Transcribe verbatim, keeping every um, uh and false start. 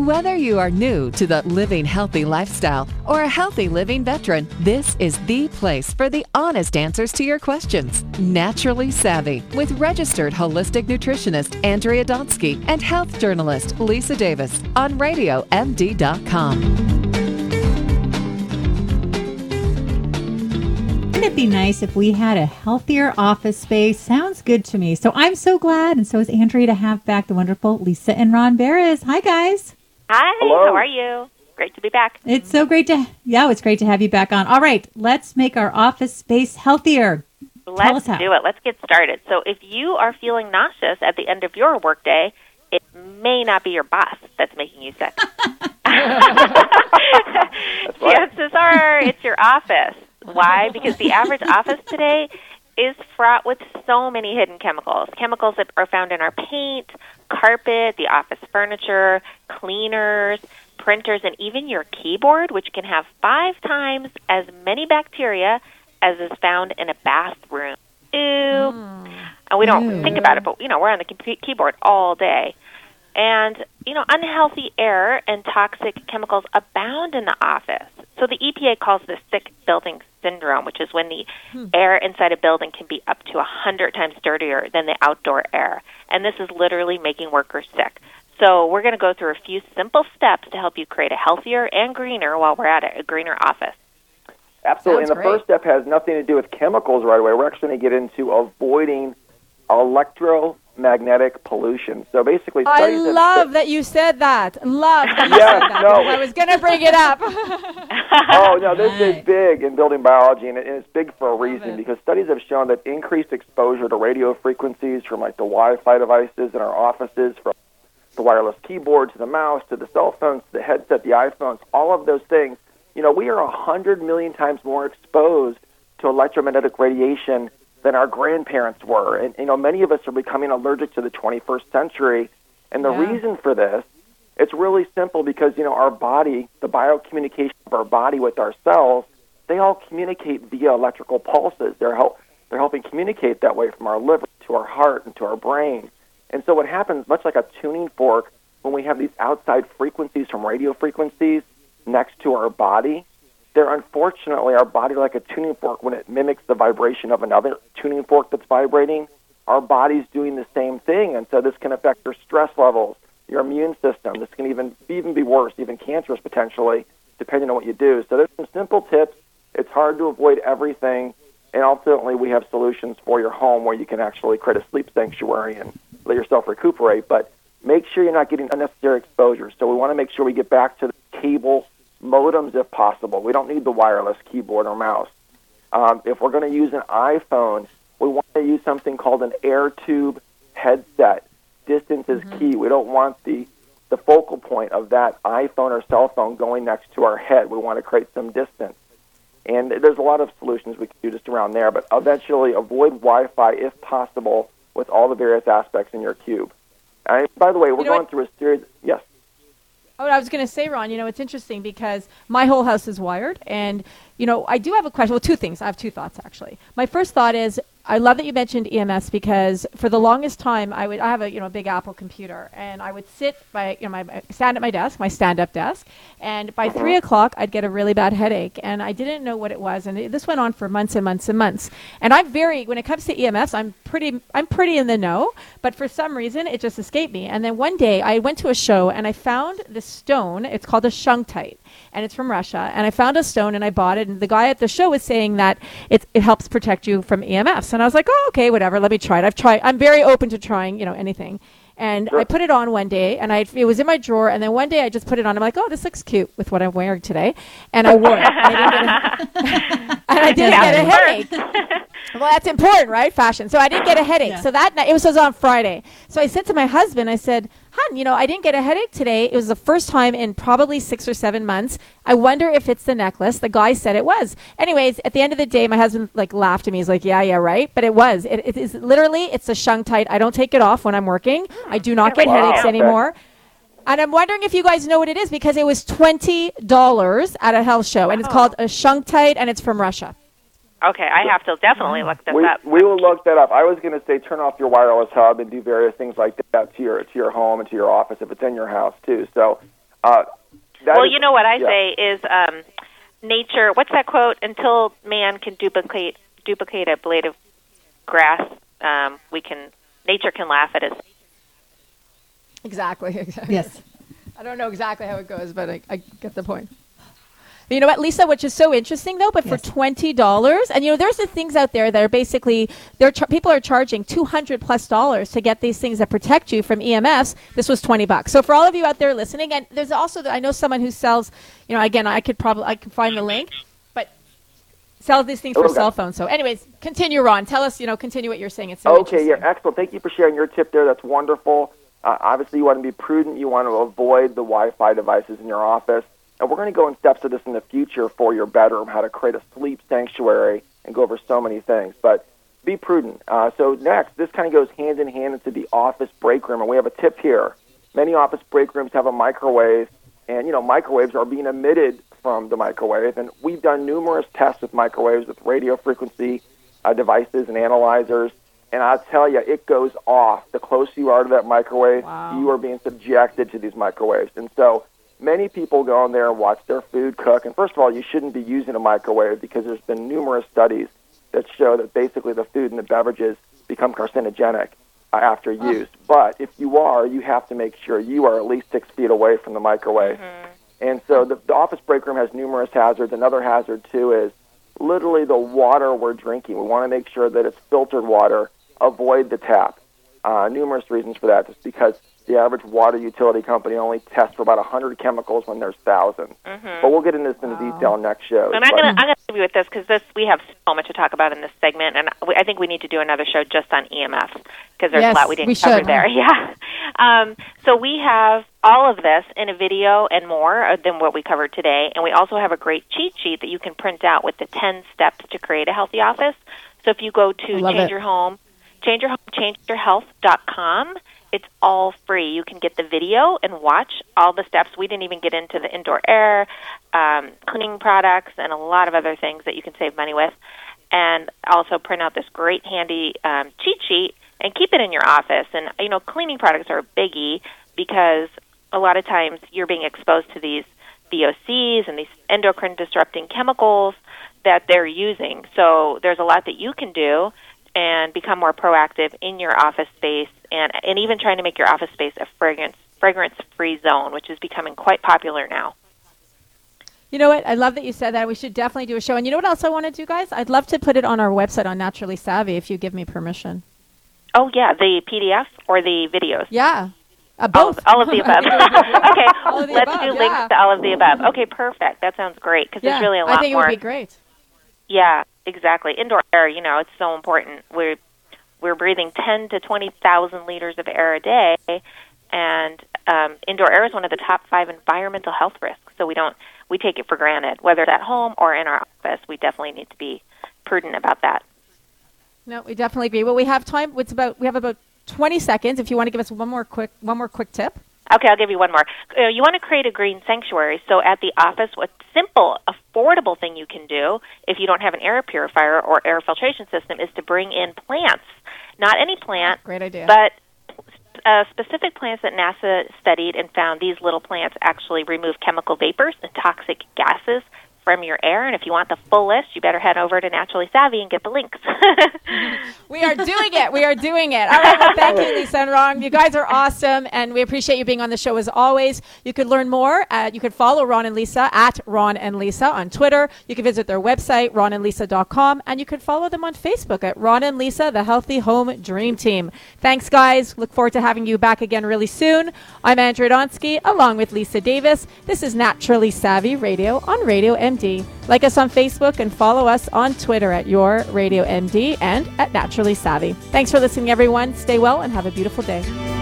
Whether you are new to the living healthy lifestyle or a healthy living veteran, this is the place for the honest answers to your questions. Naturally Savvy with registered holistic nutritionist Andrea Donsky and health journalist Lisa Davis on radio m d dot com. Wouldn't it be nice if we had a healthier office space? Sounds good to me. So I'm so glad, and so is Andrea, to have back the wonderful Lisa and Ron Barris. Hi, guys. Hi, Hello. How are you? Great to be back. It's so great to, yeah, it's great to have you back on. All right, let's make our office space healthier. Tell us Let's how. do it. Let's get started. So if you are feeling nauseous at the end of your workday, it may not be your boss that's making you sick. Chances are it's your office. Why? Because the average office today is fraught with so many hidden chemicals. Chemicals that are found in our paint, carpet, the office furniture, cleaners, printers, and even your keyboard, which can have five times as many bacteria as is found in a bathroom. Ew. Mm. And we don't Ew. think about it, but, you know, we're on the key- keyboard all day. And, you know, unhealthy air and toxic chemicals abound in the office. So the E P A calls this sick building syndrome, which is when the hmm. air inside a building can be up to one hundred times dirtier than the outdoor air. And this is literally making workers sick. So we're going to go through a few simple steps to help you create a healthier and greener, while we're at it, a greener office. Absolutely. Sounds and the great. first step has nothing to do with chemicals right away. We're actually going to get into avoiding electromagnetic pollution. So basically, I studies have love said- that you said that. Love that you Yes, said that. no. I was going to bring it up. Oh, no, this Right. is big in building biology, and, it, and it's big for a reason, it. because studies have shown that increased exposure to radio frequencies from like the Wi-Fi devices in our offices, from the wireless keyboard to the mouse to the cell phones to the headset, the iPhones, all of those things, you know, we are one hundred million times more exposed to electromagnetic radiation than our grandparents were. And, you know, many of us are becoming allergic to the twenty-first century. And the Yeah. reason for this, it's really simple, because, you know, our body, the biocommunication of our body with our cells, they all communicate via electrical pulses. They're, help, they're helping communicate that way from our liver to our heart and to our brain. And so what happens, much like a tuning fork, when we have these outside frequencies from radio frequencies next to our body, they're unfortunately, our body, like a tuning fork, when it mimics the vibration of another tuning fork that's vibrating, our body's doing the same thing. And so this can affect your stress levels, your immune system. This can even even be worse, even cancerous potentially, depending on what you do. So there's some simple tips. It's hard to avoid everything. And ultimately, we have solutions for your home where you can actually create a sleep sanctuary and let yourself recuperate. But make sure you're not getting unnecessary exposure. So we want to make sure we get back to the cable modems if possible. We don't need the wireless keyboard or mouse. Um, if we're going to use an iPhone, we want to use something called an air tube headset. Distance is mm-hmm. key. We don't want the, the focal point of that iPhone or cell phone going next to our head. We want to create some distance. And there's a lot of solutions we can do just around there, but eventually avoid Wi-Fi if possible with all the various aspects in your cube. And by the way, we're You know going what? through a series. Yes. Oh, I was going to say, Ron, you know, it's interesting because my whole house is wired. And, you know, I do have a question. Well, two things. I have two thoughts, actually. My first thought is, I love that you mentioned E M S, because for the longest time, I would I have a you know big Apple computer, and I would sit by you know my stand at my desk, my stand-up desk, and by three o'clock I'd get a really bad headache, and I didn't know what it was, and it, this went on for months and months and months. And I'm very when it comes to E M S, I'm pretty I'm pretty in the know, but for some reason it just escaped me. And then one day I went to a show and I found this stone. It's called a shungtite, and it's from Russia. And I found a stone and I bought it, and the guy at the show was saying that it it helps protect you from E M S. And I was like, oh, okay, whatever. Let me try it. I've tried. I'm very open to trying, you know, anything. And Sure. I put it on one day, and I it was in my drawer. And then one day I just put it on. I'm like, oh, this looks cute with what I'm wearing today. And I wore it. And I didn't get a, and I didn't get a headache. Well, that's important, right? Fashion. So I didn't get a headache. Yeah. So that night, it was, it was on Friday. So I said to my husband, I said, hon, you know, I didn't get a headache today. It was the first time in probably six or seven months. I wonder if it's the necklace. The guy said it was. Anyways, at the end of the day, my husband like laughed at me. He's like, yeah, yeah, right. But it was. It, it is literally, it's a shungtite. I don't take it off when I'm working. I do not get Wow. headaches Okay. anymore. And I'm wondering if you guys know what it is, because it was twenty dollars at a health show. And it's Wow. called a shungtite, and it's from Russia. Okay, I have to definitely look this We, up. we will look that up. I was going to say turn off your wireless hub and do various things like that to your to your home and to your office if it's in your house too. So Uh, that well, is- you know what I yeah. say is um, nature. What's that quote? Until man can duplicate duplicate a blade of grass, um, we can. Nature can laugh at us. Exactly. Exactly. Yes. I don't know exactly how it goes, but I, I get the point. But you know what, Lisa, which is so interesting, though, but Yes. for twenty dollars, and, you know, there's the things out there that are basically, they're char- people are charging two hundred plus dollars to get these things that protect you from E M Fs. This was twenty bucks. So for all of you out there listening, and there's also, the, I know someone who sells, you know, again, I could probably, I can find the link, but sells these things for Okay. cell phones. So anyways, continue, Ron. Tell us, you know, continue what you're saying. It's so Okay, interesting. yeah, excellent. Thank you for sharing your tip there. That's wonderful. Uh, obviously, you want to be prudent. You want to avoid the Wi-Fi devices in your office. And we're going to go in steps of this in the future for your bedroom, how to create a sleep sanctuary and go over so many things. But be prudent. Uh, so next, this kind of goes hand in hand into the office break room. And we have a tip here. Many office break rooms have a microwave. And, you know, microwaves are being emitted from the microwave. And we've done numerous tests with microwaves, with radio frequency uh, devices and analyzers. And I'll tell you, it goes off. The closer you are to that microwave, Wow. you are being subjected to these microwaves. And so many people go in there and watch their food cook. And first of all, you shouldn't be using a microwave because there's been numerous studies that show that basically the food and the beverages become carcinogenic uh, after use. But if you are, you have to make sure you are at least six feet away from the microwave. And so the, the office break room has numerous hazards. Another hazard, too, is literally the water we're drinking. We want to make sure that it's filtered water. Avoid the tap. Uh, numerous reasons for that, just because the average water utility company only tests for about one hundred chemicals when there's thousands. Mm-hmm. But we'll get into this in detail next show. And I'm going to I'm going to leave you with this because this we have so much to talk about in this segment, and we, I think we need to do another show just on E M Fs because there's Yes, a lot we didn't we cover should. there. Yeah. Um, so we have all of this in a video and more than what we covered today, and we also have a great cheat sheet that you can print out with the ten steps to create a healthy office. So if you go to I love Change it. Your Home, change your home, change your health dot com. It's all free. You can get the video and watch all the steps. We didn't even get into the indoor air, um, cleaning products, and a lot of other things that you can save money with. And also print out this great handy um, cheat sheet and keep it in your office. And, you know, cleaning products are a biggie because a lot of times you're being exposed to these V O Cs and these endocrine disrupting chemicals that they're using. So there's a lot that you can do and become more proactive in your office space, and, and even trying to make your office space a fragrance fragrance-free zone, which is becoming quite popular now. You know what? I love that you said that. We should definitely do a show. And you know what else I want to do, guys? I'd love to put it on our website on Naturally Savvy if you give me permission. Oh, yeah, the P D F or the videos? Yeah. Uh, All both. of, all of the above. Okay, All of the let's above, do yeah. links to all of the above. Okay, perfect. That sounds great because Yeah, there's really a lot I think more. it would be great. Yeah, exactly. Indoor air, you know, it's so important. We're we're breathing ten to twenty thousand liters of air a day, and um, indoor air is one of the top five environmental health risks. So we don't we take it for granted, whether it's at home or in our office. We definitely need to be prudent about that. No, we definitely agree. Well, we have time. It's about we have about twenty seconds. If you want to give us one more quick one more quick tip. Okay, I'll give you one more. Uh, you want to create a green sanctuary. So at the office, what simple, affordable thing you can do if you don't have an air purifier or air filtration system is to bring in plants. Not any plant, Great idea. but uh, specific plants that NASA studied and found these little plants actually remove chemical vapors and toxic gases from your air. And if you want the full list, you better head over to Naturally Savvy and get the links. We are doing it. We are doing it. All right. Well, thank you, Lisa and Ron. You guys are awesome, and we appreciate you being on the show as always. You could learn more. At, you could follow Ron and Lisa at Ron and Lisa on Twitter. You can visit their website, ron and lisa dot com, and you can follow them on Facebook at Ron and Lisa, the Healthy Home Dream Team. Thanks, guys. Look forward to having you back again really soon. I'm Andrea Donsky, along with Lisa Davis. This is Naturally Savvy Radio on Radio M D. Like us on Facebook and follow us on Twitter at Your Radio M D and at Naturally Savvy. Thanks for listening, everyone. Stay well and have a beautiful day.